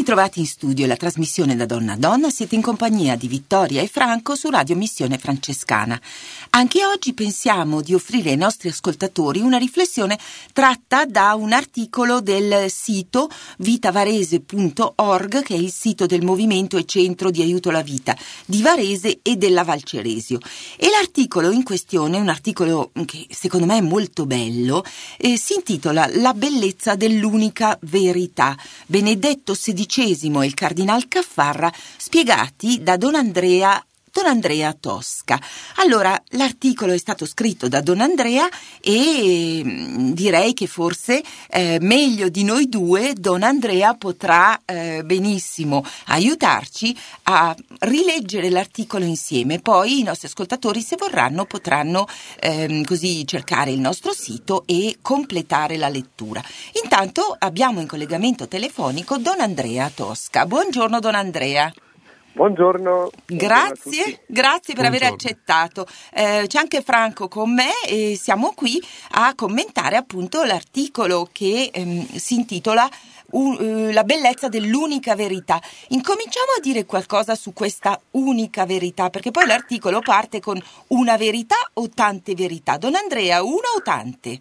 ritrovati in studio, la trasmissione da donna a donna. Siete in compagnia di Vittoria e Franco su Radio Missione Francescana. Anche oggi pensiamo di offrire ai nostri ascoltatori una riflessione tratta da un articolo del sito vitavarese.org, che è il sito del movimento e centro di aiuto alla vita di Varese e della Val Ceresio. E l'articolo in questione, un articolo che secondo me è molto bello, si intitola La bellezza dell'unica verità. Benedetto XVI e il Cardinal Caffarra, spiegati da Don Andrea Tosca. Allora, l'articolo è stato scritto da Don Andrea e direi che forse meglio di noi due Don Andrea potrà benissimo aiutarci a rileggere l'articolo insieme. Poi i nostri ascoltatori, se vorranno, potranno così cercare il nostro sito e completare la lettura. Intanto abbiamo in collegamento telefonico Don Andrea Tosca. Buongiorno Don Andrea. Buongiorno. Grazie per aver accettato. C'è anche Franco con me e siamo qui a commentare appunto l'articolo che si intitola La bellezza dell'unica verità. Incominciamo a dire qualcosa su questa unica verità, perché poi l'articolo parte con una verità o tante verità. Don Andrea, una o tante?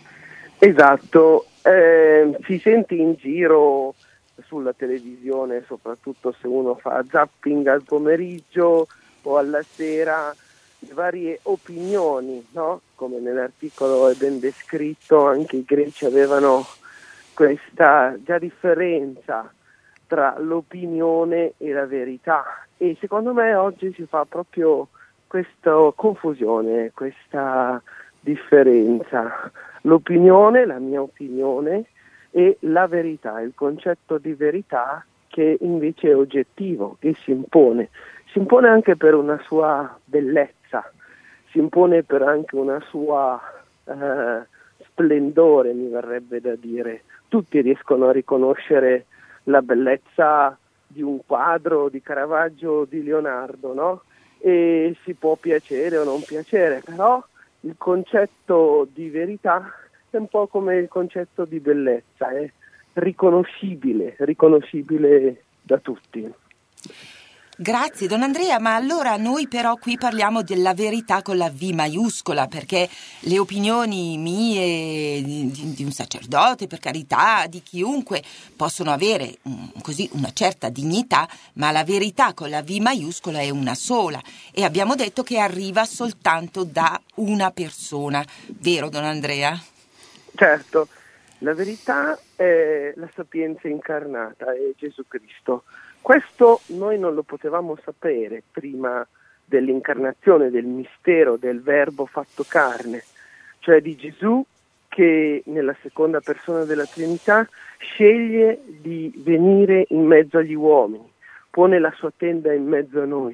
Esatto, si sente in giro sulla televisione, soprattutto se uno fa zapping al pomeriggio o alla sera, varie opinioni, no? Come nell'articolo è ben descritto, anche i greci avevano questa già differenza tra l'opinione e la verità, e secondo me oggi si fa proprio questa confusione, questa differenza. L'opinione, la mia opinione, e la verità, il concetto di verità che invece è oggettivo, che si impone anche per una sua bellezza, si impone per anche una sua splendore, mi verrebbe da dire. Tutti riescono a riconoscere la bellezza di un quadro di Caravaggio o di Leonardo, no? E si può piacere o non piacere, però il concetto di verità è un po' come il concetto di bellezza, è riconoscibile da tutti. Grazie Don Andrea, ma allora noi però qui parliamo della verità con la V maiuscola, perché le opinioni mie, di un sacerdote, per carità, di chiunque, possono avere così una certa dignità, ma la verità con la V maiuscola è una sola, e abbiamo detto che arriva soltanto da una persona, vero Don Andrea? Certo, la verità è la sapienza incarnata, è Gesù Cristo. Questo noi non lo potevamo sapere prima dell'incarnazione, del mistero del Verbo fatto carne, cioè di Gesù che nella seconda persona della Trinità sceglie di venire in mezzo agli uomini, pone la sua tenda in mezzo a noi,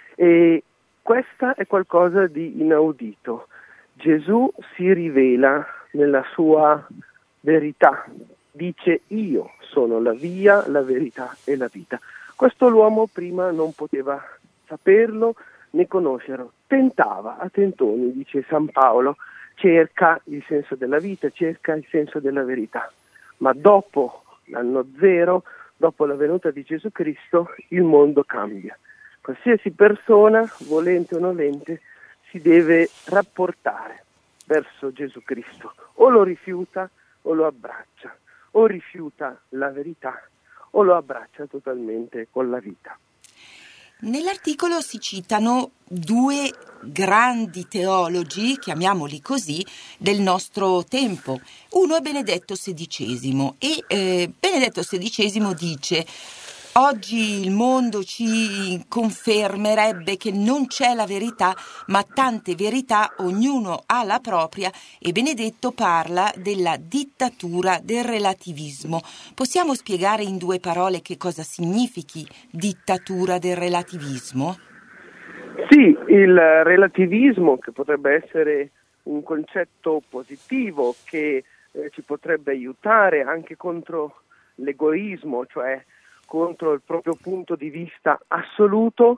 e questa è qualcosa di inaudito. Gesù si rivela nella sua verità, dice: io sono la via, la verità e la vita. Questo l'uomo prima non poteva saperlo né conoscerlo, tentava a tentoni, dice San Paolo, cerca il senso della vita, cerca il senso della verità, ma dopo l'anno zero, dopo la venuta di Gesù Cristo, il mondo cambia. Qualsiasi persona, volente o nolente, si deve rapportare verso Gesù Cristo, o lo rifiuta o lo abbraccia, o rifiuta la verità o lo abbraccia totalmente con la vita. Nell'articolo si citano due grandi teologi, chiamiamoli così, del nostro tempo. Uno è Benedetto XVI e Benedetto XVI dice: oggi il mondo ci confermerebbe che non c'è la verità, ma tante verità, ognuno ha la propria, e Benedetto parla della dittatura del relativismo. Possiamo spiegare in due parole che cosa significhi dittatura del relativismo? Sì, il relativismo, che potrebbe essere un concetto positivo che ci potrebbe aiutare anche contro l'egoismo, cioè contro il proprio punto di vista assoluto,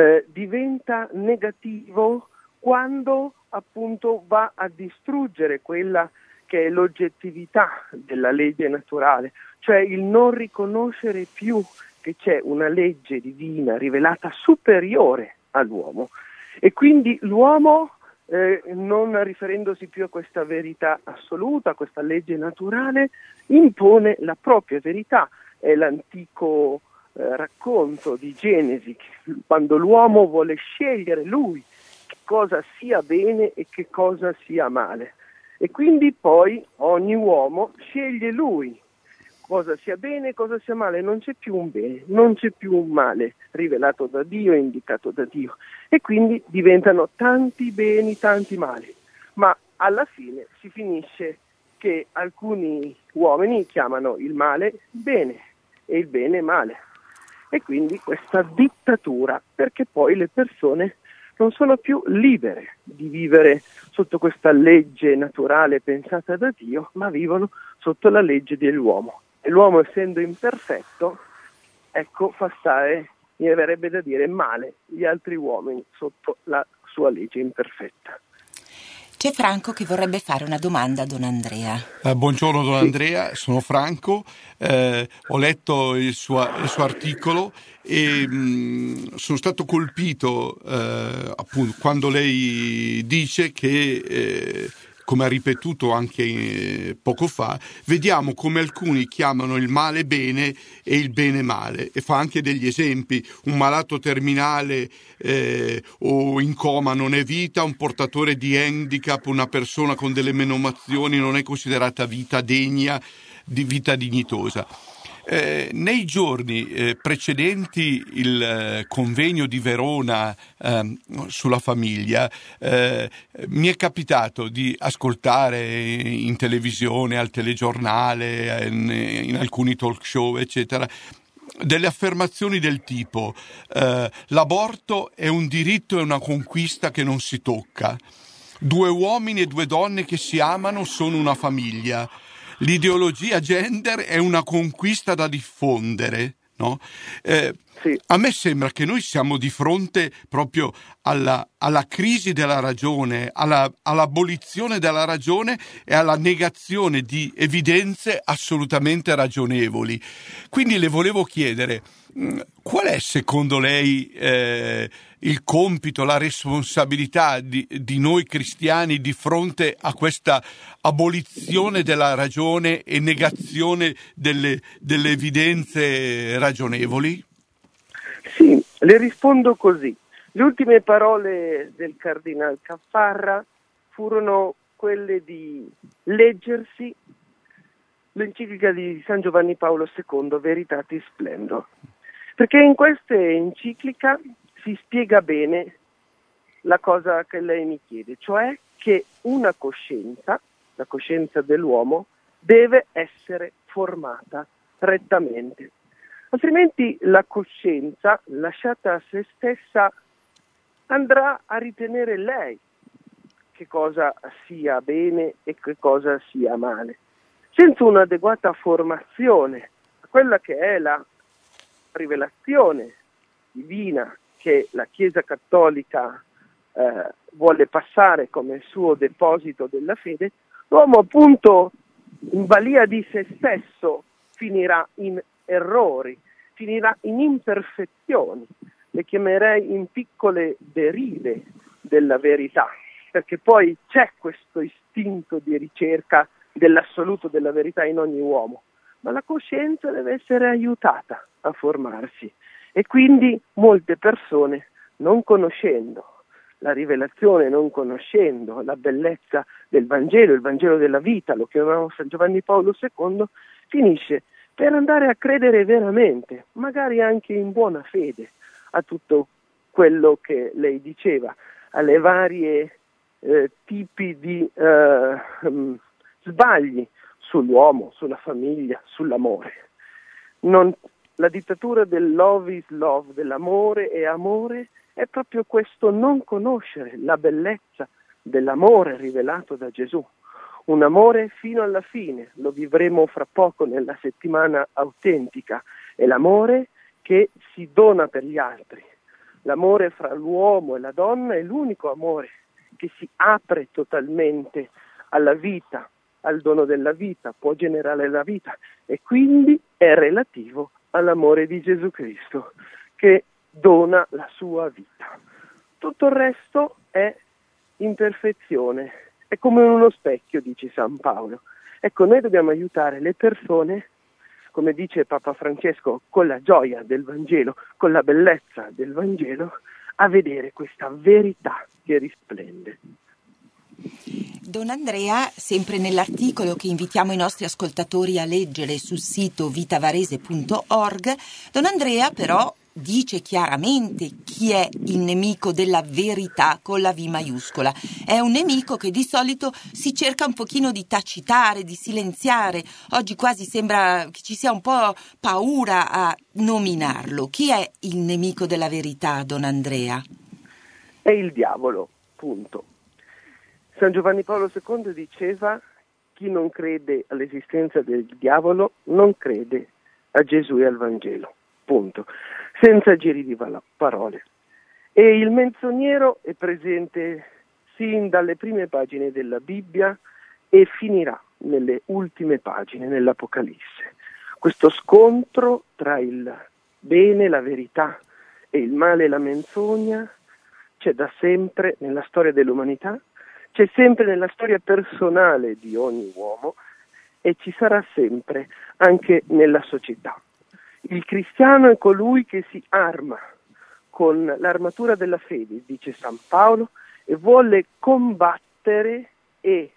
diventa negativo quando appunto va a distruggere quella che è l'oggettività della legge naturale, cioè il non riconoscere più che c'è una legge divina rivelata superiore all'uomo, e quindi l'uomo, non riferendosi più a questa verità assoluta, a questa legge naturale, impone la propria verità. È l'antico racconto di Genesi, quando l'uomo vuole scegliere lui che cosa sia bene e che cosa sia male, e quindi poi ogni uomo sceglie lui cosa sia bene e cosa sia male. Non c'è più un bene, non c'è più un male rivelato da Dio, indicato da Dio, e quindi diventano tanti beni, tanti mali, ma alla fine si finisce che alcuni uomini chiamano il male bene e il bene male, e quindi questa dittatura, perché poi le persone non sono più libere di vivere sotto questa legge naturale pensata da Dio, ma vivono sotto la legge dell'uomo. E l'uomo, essendo imperfetto, ecco, fa stare, mi verrebbe da dire, male gli altri uomini sotto la sua legge imperfetta. C'è Franco che vorrebbe fare una domanda a Don Andrea. Buongiorno Don Andrea, sono Franco, ho letto il suo articolo e sono stato colpito appunto quando lei dice che, come ha ripetuto anche poco fa, vediamo come alcuni chiamano il male bene e il bene male, e fa anche degli esempi: un malato terminale o in coma non è vita, un portatore di handicap, una persona con delle menomazioni non è considerata vita degna di vita dignitosa. Nei giorni precedenti il convegno di Verona sulla famiglia, mi è capitato di ascoltare in televisione, al telegiornale, in alcuni talk show, eccetera, delle affermazioni del tipo l'aborto è un diritto e una conquista che non si tocca, 2 uomini e 2 donne che si amano sono una famiglia, l'ideologia gender è una conquista da diffondere, no? Sì. A me sembra che noi siamo di fronte proprio alla crisi della ragione, all'abolizione della ragione e alla negazione di evidenze assolutamente ragionevoli. Quindi le volevo chiedere, qual è secondo lei il compito, la responsabilità di noi cristiani di fronte a questa abolizione della ragione e negazione delle evidenze ragionevoli? Sì, le rispondo così. Le ultime parole del cardinal Caffarra furono quelle di leggersi l'enciclica di San Giovanni Paolo II, Veritatis Splendor, perché in questa enciclica si spiega bene la cosa che lei mi chiede, cioè che una coscienza, la coscienza dell'uomo, deve essere formata rettamente. Altrimenti la coscienza, lasciata a se stessa, andrà a ritenere lei che cosa sia bene e che cosa sia male, senza un'adeguata formazione a quella che è la rivelazione divina che la Chiesa Cattolica vuole passare come suo deposito della fede. L'uomo, appunto, in balia di se stesso, finirà in errori, finirà in imperfezioni, le chiamerei in piccole derive della verità, perché poi c'è questo istinto di ricerca dell'assoluto della verità in ogni uomo, ma la coscienza deve essere aiutata a formarsi, e quindi molte persone, non conoscendo la rivelazione, non conoscendo la bellezza del Vangelo, il Vangelo della vita, lo chiamavamo San Giovanni Paolo II, finisce per andare a credere veramente, magari anche in buona fede, a tutto quello che lei diceva, alle varie tipi di sbagli sull'uomo, sulla famiglia, sull'amore. La dittatura del love is love, dell'amore è amore, è proprio questo non conoscere la bellezza dell'amore rivelato da Gesù. Un amore fino alla fine, lo vivremo fra poco nella settimana autentica, è l'amore che si dona per gli altri. L'amore fra l'uomo e la donna è l'unico amore che si apre totalmente alla vita al dono della vita, può generare la vita e quindi è relativo all'amore di Gesù Cristo che dona la sua vita. Tutto il resto è imperfezione, è come uno specchio, dice San Paolo. Ecco, noi dobbiamo aiutare le persone, come dice Papa Francesco, con la gioia del Vangelo, con la bellezza del Vangelo, a vedere questa verità che risplende. Don Andrea, sempre nell'articolo che invitiamo i nostri ascoltatori a leggere sul sito vitavarese.org, Don Andrea però dice chiaramente chi è il nemico della verità con la V maiuscola. È un nemico che di solito si cerca un pochino di tacitare, di silenziare. Oggi quasi sembra che ci sia un po' paura a nominarlo. Chi è il nemico della verità, Don Andrea? È il diavolo, punto. San Giovanni Paolo II diceva: chi non crede all'esistenza del diavolo non crede a Gesù e al Vangelo, punto, senza giri di parole. E il menzognero è presente sin dalle prime pagine della Bibbia e finirà nelle ultime pagine, nell'Apocalisse. Questo scontro tra il bene, la verità, e il male e la menzogna c'è da sempre nella storia dell'umanità, c'è sempre nella storia personale di ogni uomo e ci sarà sempre anche nella società. Il cristiano è colui che si arma con l'armatura della fede, dice San Paolo, e vuole combattere e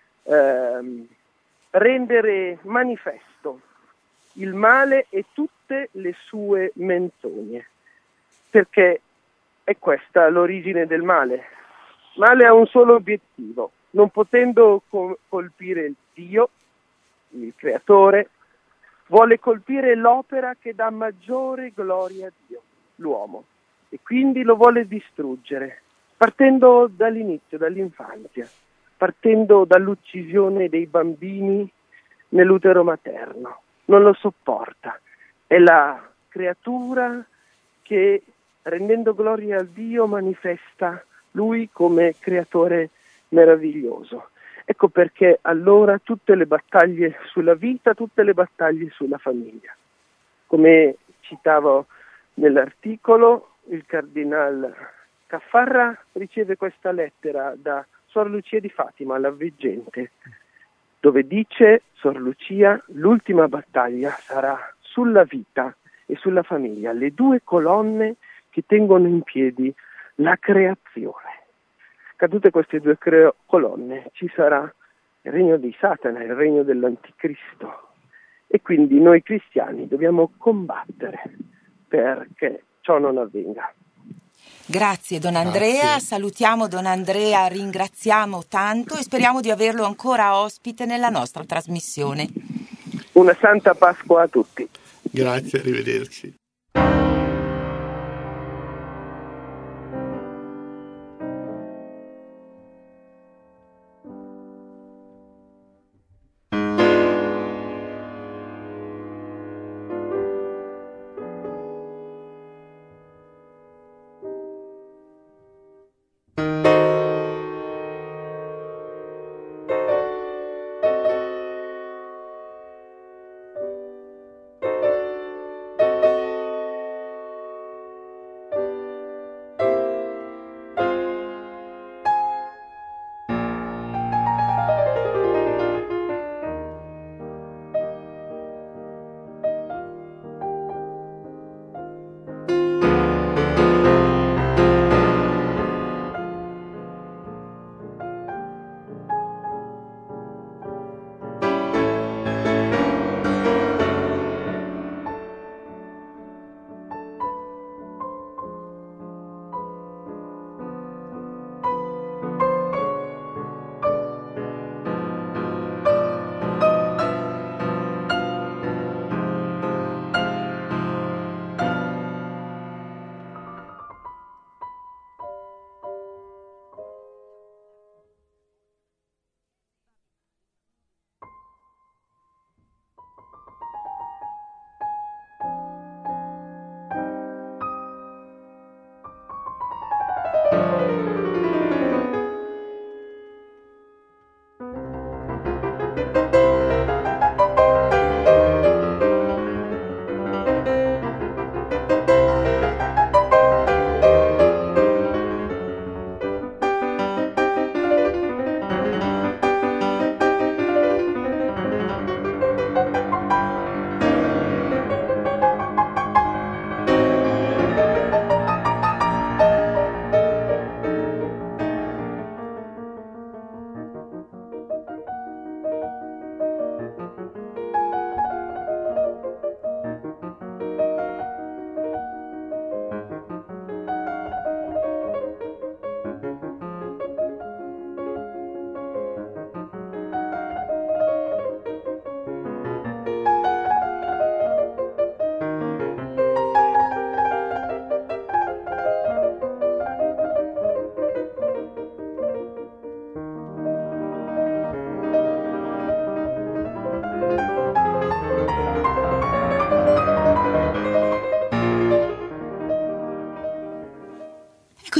rendere manifesto il male e tutte le sue menzogne, perché è questa l'origine del male. Il male ha un solo obiettivo: non potendo colpire il Dio, il creatore, vuole colpire l'opera che dà maggiore gloria a Dio, l'uomo, e quindi lo vuole distruggere, partendo dall'inizio, dall'infanzia, partendo dall'uccisione dei bambini nell'utero materno. Non lo sopporta. È la creatura che, rendendo gloria a Dio, manifesta Lui come creatore meraviglioso. Ecco perché allora tutte le battaglie sulla vita, tutte le battaglie sulla famiglia. Come citavo nell'articolo, il cardinal Caffarra riceve questa lettera da Sor Lucia di Fatima, la veggente, dove dice: Sor Lucia, l'ultima battaglia sarà sulla vita e sulla famiglia, le due colonne che tengono in piedi la creazione. Cadute queste due colonne ci sarà il regno di Satana, il regno dell'Anticristo, e quindi noi cristiani dobbiamo combattere perché ciò non avvenga. Grazie Don Andrea, Grazie. salutiamo Don Andrea, ringraziamo tanto e speriamo di averlo ancora ospite nella nostra trasmissione. Una santa Pasqua a tutti. Grazie, arrivederci.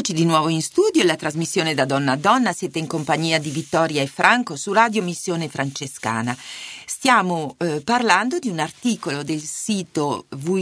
Eccoci di nuovo in studio, la trasmissione da donna a donna, siete in compagnia di Vittoria e Franco su Radio Missione Francescana. Stiamo parlando di un articolo del sito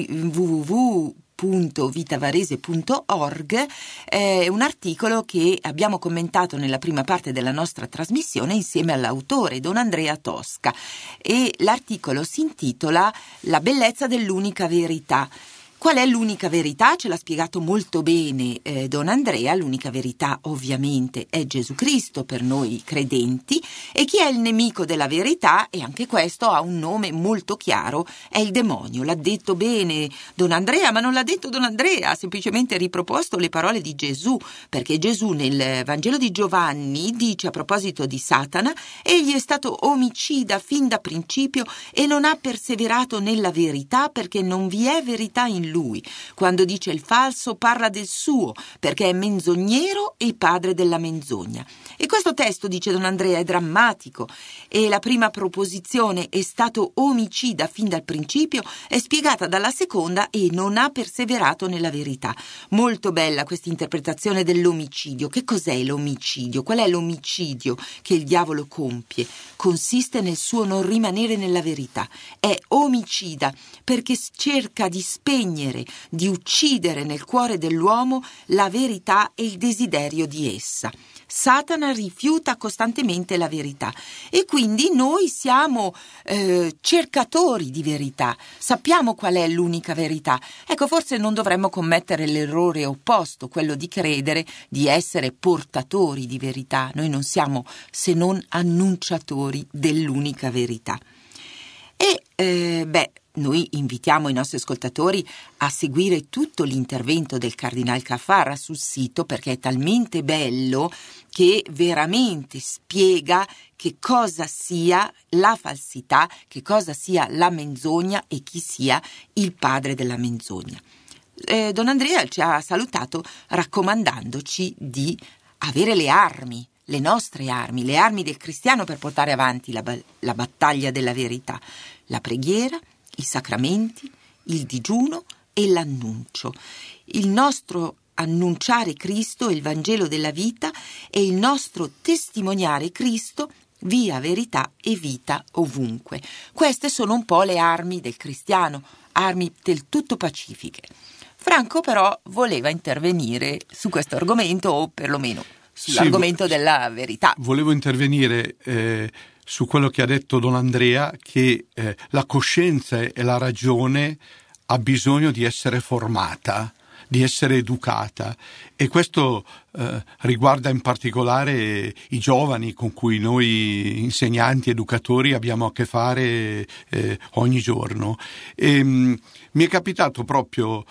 www.vitavarese.org, un articolo che abbiamo commentato nella prima parte della nostra trasmissione insieme all'autore Don Andrea Tosca, e l'articolo si intitola La bellezza dell'unica verità. Qual è l'unica verità? Ce l'ha spiegato molto bene Don Andrea. L'unica verità ovviamente è Gesù Cristo per noi credenti, e chi è il nemico della verità, e anche questo ha un nome molto chiaro, è il demonio. L'ha detto bene Don Andrea, ma non l'ha detto Don Andrea, ha semplicemente riproposto le parole di Gesù, perché Gesù nel Vangelo di Giovanni dice a proposito di Satana: egli è stato omicida fin da principio e non ha perseverato nella verità, perché non vi è verità in lui. Quando dice il falso parla del suo, perché è menzognero e padre della menzogna. E questo testo, dice Don Andrea, è drammatico, e la prima proposizione, è stato omicida fin dal principio, è spiegata dalla seconda, e non ha perseverato nella verità. Molto bella questa interpretazione dell'omicidio. Che cos'è l'omicidio? Qual è l'omicidio che il diavolo compie? Consiste nel suo non rimanere nella verità. È omicida perché cerca di spegnere, di uccidere nel cuore dell'uomo la verità e il desiderio di essa. Satana rifiuta costantemente la verità, e quindi noi siamo cercatori di verità, sappiamo qual è l'unica verità. Ecco, forse non dovremmo commettere l'errore opposto, quello di credere di essere portatori di verità. Noi non siamo se non annunciatori dell'unica verità. E noi invitiamo i nostri ascoltatori a seguire tutto l'intervento del Cardinal Caffarra sul sito, perché è talmente bello che veramente spiega che cosa sia la falsità, che cosa sia la menzogna e chi sia il padre della menzogna. Don Andrea ci ha salutato raccomandandoci di avere le armi, le nostre armi, le armi del cristiano per portare avanti la battaglia della verità: la preghiera, i sacramenti, il digiuno e l'annuncio. Il nostro annunciare Cristo, il Vangelo della vita, e il nostro testimoniare Cristo, via, verità e vita ovunque. Queste sono un po' le armi del cristiano, armi del tutto pacifiche. Franco però voleva intervenire su questo argomento, o perlomeno sull'argomento della verità. Volevo intervenire su quello che ha detto Don Andrea, che la coscienza e la ragione ha bisogno di essere formata, di essere educata, e questo riguarda in particolare i giovani con cui noi insegnanti, educatori abbiamo a che fare ogni giorno. E, mi è capitato proprio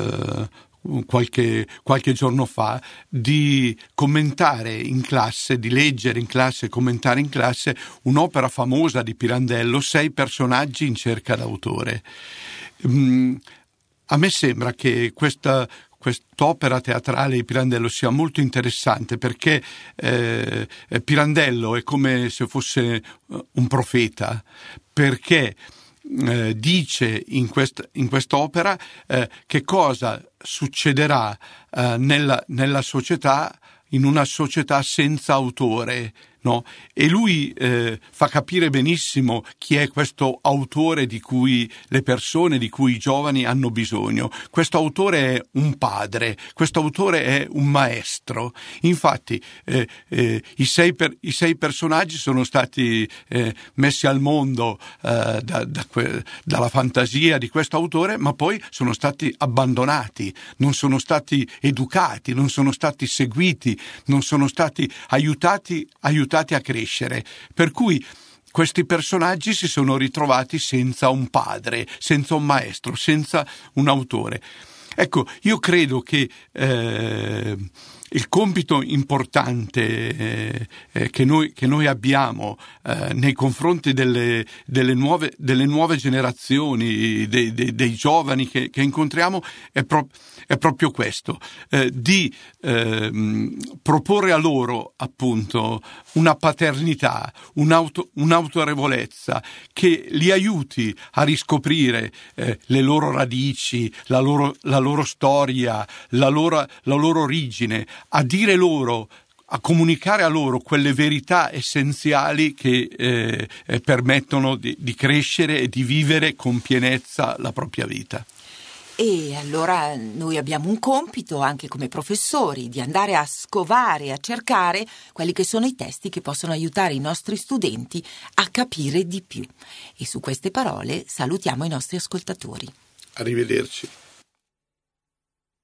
qualche giorno fa di commentare in classe, di leggere in classe e commentare in classe un'opera famosa di Pirandello, 6 personaggi in cerca d'autore. A me sembra che quest'opera teatrale di Pirandello sia molto interessante, perché Pirandello è come se fosse un profeta, perché dice in quest'opera che cosa succederà nella società, in una società senza autore, no? E lui fa capire benissimo chi è questo autore di cui le persone, di cui i giovani hanno bisogno. Questo autore è un padre, questo autore è un maestro. Infatti i sei personaggi sono stati messi al mondo dalla fantasia di questo autore, ma poi sono stati abbandonati, non sono stati educati, non sono stati seguiti, non sono stati aiutati a crescere, per cui questi personaggi si sono ritrovati senza un padre, senza un maestro, senza un autore. Ecco, io credo che il compito importante che noi abbiamo nei confronti delle nuove generazioni, dei giovani che incontriamo è proprio questo, di proporre a loro appunto una paternità, un'autorevolezza che li aiuti a riscoprire le loro radici, la loro storia, la loro origine, a dire loro, a comunicare a loro quelle verità essenziali che permettono di crescere e di vivere con pienezza la propria vita. E allora noi abbiamo un compito anche come professori di andare a scovare, a cercare quelli che sono i testi che possono aiutare i nostri studenti a capire di più. E su queste parole salutiamo i nostri ascoltatori. Arrivederci.